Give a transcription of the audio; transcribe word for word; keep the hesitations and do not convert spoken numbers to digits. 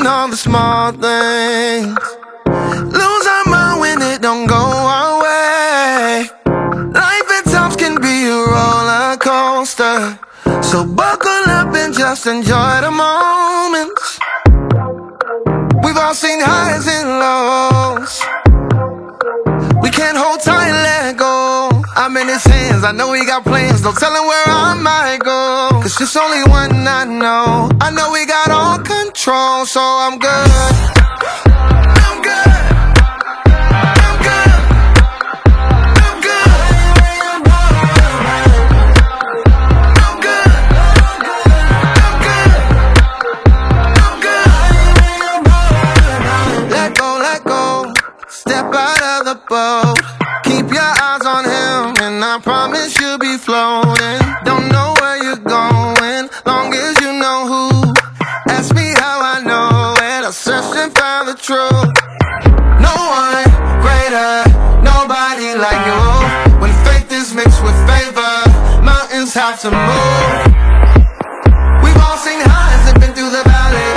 on all the small things. Lose our mind when it don't go our way. Life at times can be a roller coaster, so buckle up and just enjoy the moments. We've all seen highs and lows. We can't hold tight and let go. I'm in his hands, I know he got plans. Don't tell him where I might go, cause it's only one I know. I know we got all control, so I'm good. I'm good. I'm good. I'm good. I'm good. I'm good. I'm good. Let go, let go. Step out of the boat. Keep your eyes on him, and I promise you'll be floating. Don't know where you're going, long as you know who. Ask me how I know it, I searched and found the truth. No one greater, nobody like you. When faith is mixed with favor, mountains have to move. We've all seen highs and been through the valley.